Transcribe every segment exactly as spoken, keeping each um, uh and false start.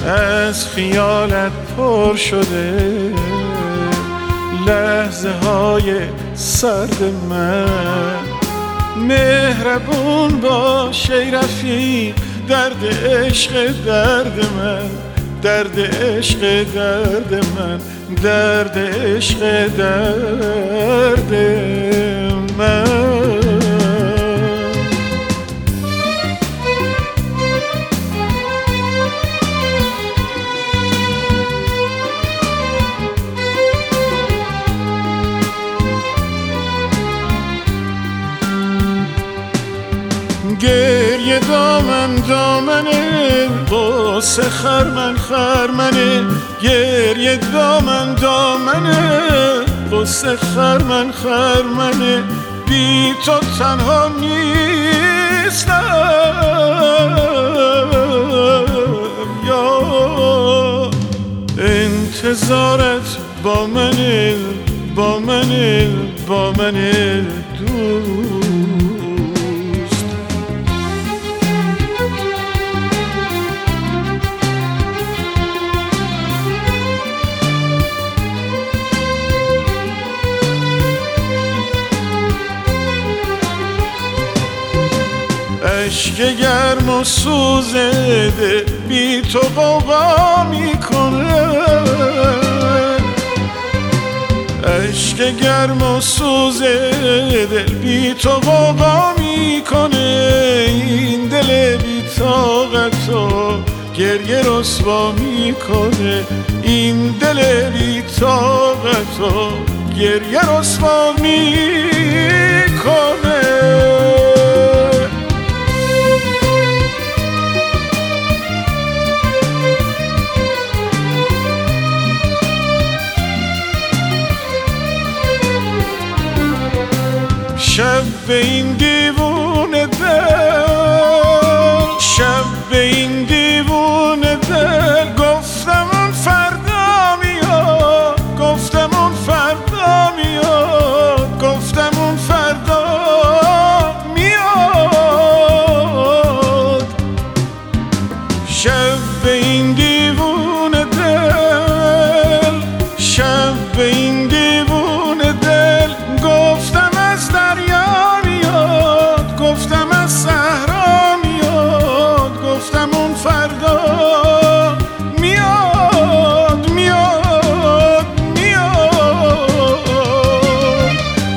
از خیالت پر شده لحظه های سرد من. مهربون باش ای رفیق، درد عشق درد من، درد عشق درد من، درد عشق درد من. گریه دامن دامنه، قصه خرمن خرمنه. گریه دامن دامنه، قصه خرمن خرمنه. بی تو تنها نیستم یا انتظارت با منه، با منه، با منه دوست. عشق گرم و سوزه دل بی تو غوغا میکنه. عشق گرم و سوزه دل بی تو غوغا میکنه. این دل بی طاقتو گریه رسوا میکنه. این دل بی طاقتو گریه رسوا میکنه. شب به این دیوونه دل، شب به این دیوونه دل. گفتم اون فردا میاد، گفتم اون فردا میاد، گفتم اون فردا میاد. شب به این دیوونه دل، شب به این دیوونه دل. گفتم از دریا میاد، گفتم از صحرا میاد، گفتم اون فردا میاد، میاد، میاد.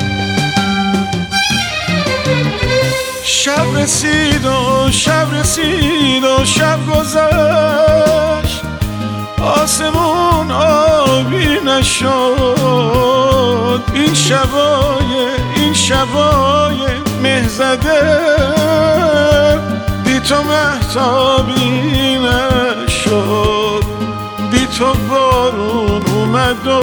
شب رسید و شب رسید و شب گذشت، آسمون آبی نشد. این شبای این شبای مه زده بی تو مهتابی نشد. بی تو بارون اومد و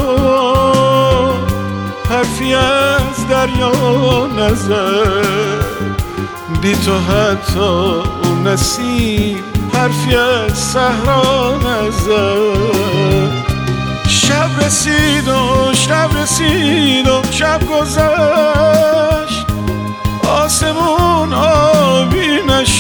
حرفی از دریا نزد. بی تو حتی اون نسیم حرفی از صحرا نزد. شب رسید و شب رسید و شب گذشت، آسمون آبی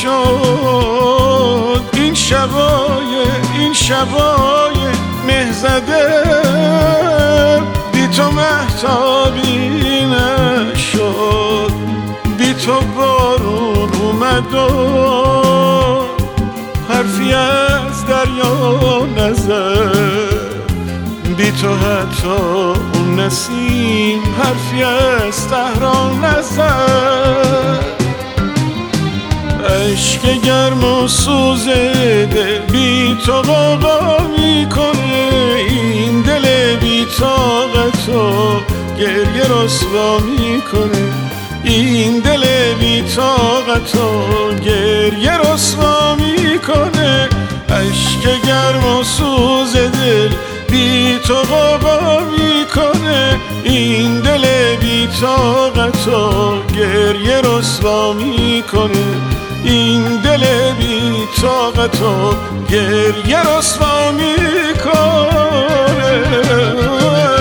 نشد. این شبای این شبای مه زده بی تو مهتابی نشد. بی تو بارون اومد و حرفی از دریا نزد. بی تو حتی اون نسیم حرفی از صحرا نزد. عشق گرم و سوزه دل بی تو غوغا میکنه. این دل بی طاقتو گریه رسوا میکنه. این دل بی طاقتو گریه رسوا میکنه. عشق گرم و سوزه دل بی تو غوغا میکنه. این دل بی طاقتو گریه رسوا میکنه. این دل بی طاقتو گریه رسوا میکنه.